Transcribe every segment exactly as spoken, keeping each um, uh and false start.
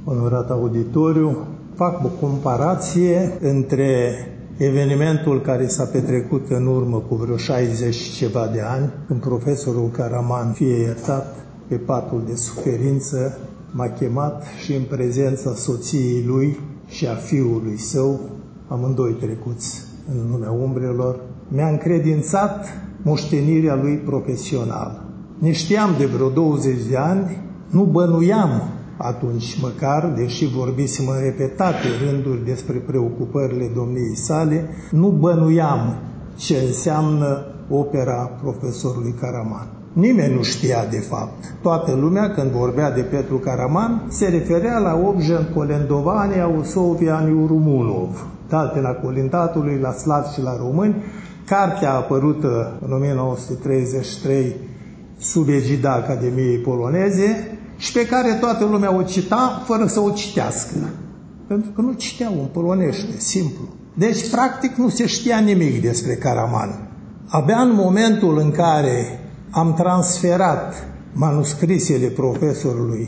Onorat auditoriu, fac o comparație între evenimentul care s-a petrecut în urmă cu vreo șaizeci și ceva de ani, când profesorul Caraman, fie iertat, pe patul de suferință, m-a chemat și în prezența soției lui și a fiului său, amândoi trecuți în lumea umbrelor, mi-a încredințat moștenirea lui profesională. Ne știam de vreo douăzeci de ani, nu bănuiam atunci măcar, deși vorbisem în repetate rânduri despre preocupările domniei sale, nu bănuiam ce înseamnă opera profesorului Caraman. Nimeni nu știa de fapt. Toată lumea, când vorbea de Petru Caraman, se referea la Objen Colendovania Usovianiu Rumulov, Tatăla colindatului la slavi și la români, cartea apărută în o mie nouă sute treizeci și trei sub egida Academiei Poloneze și pe care toată lumea o cita fără să o citească. Pentru că nu citeau în polonește, simplu. Deci, practic, nu se știa nimic despre Caraman. Abia în momentul în care am transferat manuscrisele profesorului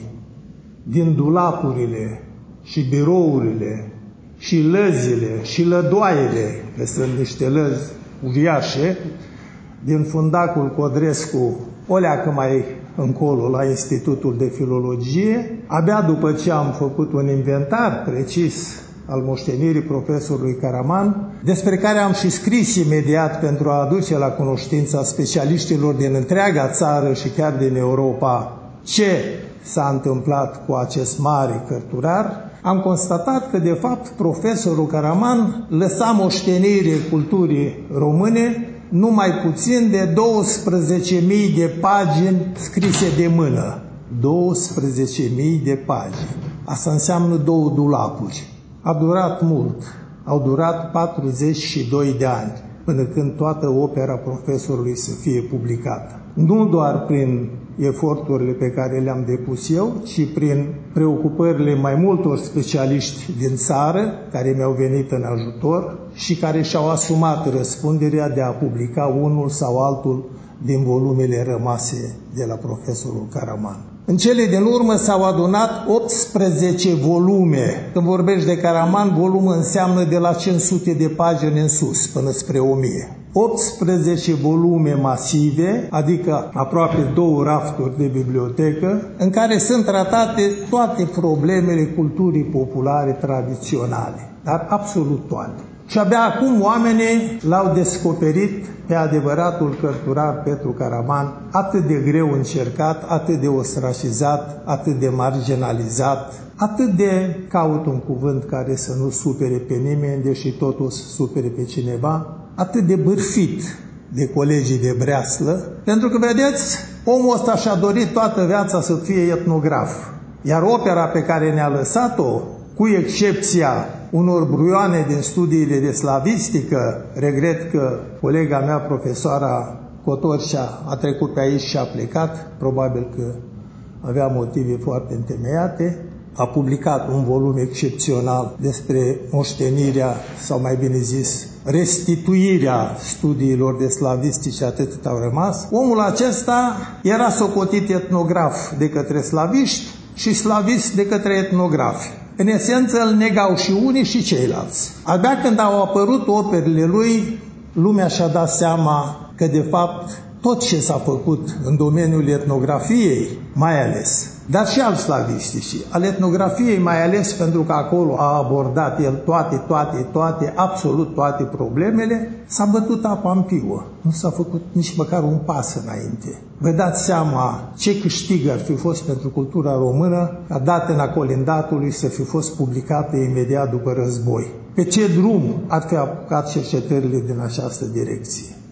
din dulapurile și birourile și lăzile și lădoaiele, că sunt niște lăzi uriașe, din fundacul Codrescu, o leacă mai încolo la Institutul de Filologie, abia după ce am făcut un inventar precis al moștenirii profesorului Caraman, despre care am și scris imediat pentru a aduce la cunoștința specialiștilor din întreaga țară și chiar din Europa ce s-a întâmplat cu acest mare cărturar, am constatat că, de fapt, profesorul Caraman lăsa moștenire culturii române numai puțin de douăsprezece mii de pagini scrise de mână. douăsprezece mii de pagini. Asta înseamnă două dulapuri. A durat mult. Au durat patruzeci și doi de ani până când toată opera profesorului să fie publicată. Nu doar prin eforturile pe care le-am depus eu, ci prin preocupările mai multor specialiști din țară care mi-au venit în ajutor și care și-au asumat răspunderea de a publica unul sau altul din volumele rămase de la profesorul Caraman. În cele din urmă s-au adunat optsprezece volume. Când vorbești de Caraman, volum înseamnă de la cinci sute de pagini în sus până spre o mie. optsprezece volume masive, adică aproape două rafturi de bibliotecă, în care sunt tratate toate problemele culturii populare tradiționale, dar absolut toate. Și abia acum oamenii l-au descoperit pe adevăratul cărturar Petru Caraman, atât de greu încercat, atât de ostracizat, atât de marginalizat, atât de, caut un cuvânt care să nu supere pe nimeni, deși tot o să supere pe cineva, atât de bârfit de colegii de breaslă, pentru că, vedeți, omul ăsta și-a dorit toată viața să fie etnograf. Iar opera pe care ne-a lăsat-o, cu excepția unor bruioane din studiile de slavistică, regret că colega mea, profesoara Cotorșa, a trecut pe aici și a plecat, probabil că avea motive foarte întemeiate, a publicat un volum excepțional despre moștenirea, sau mai bine zis, restituirea studiilor de slavistice, atât au rămas. Omul acesta era socotit etnograf de către slaviști și slavist de către etnografi. În esență îl negau și unii și ceilalți. Abia când au apărut operele lui, lumea și-a dat seama că, de fapt, tot ce s-a făcut în domeniul etnografiei, mai ales, dar și al slavisticii, al etnografiei mai ales pentru că acolo a abordat el toate, toate, toate, absolut toate problemele, s-a bătut apa în piuă. Nu s-a făcut nici măcar un pas înainte. Vă dați seama ce câștig ar fi fost pentru cultura română ca Datena Colindatului să fi fost publicată imediat după război. Pe ce drum ar fi apucat cercetările din această direcție?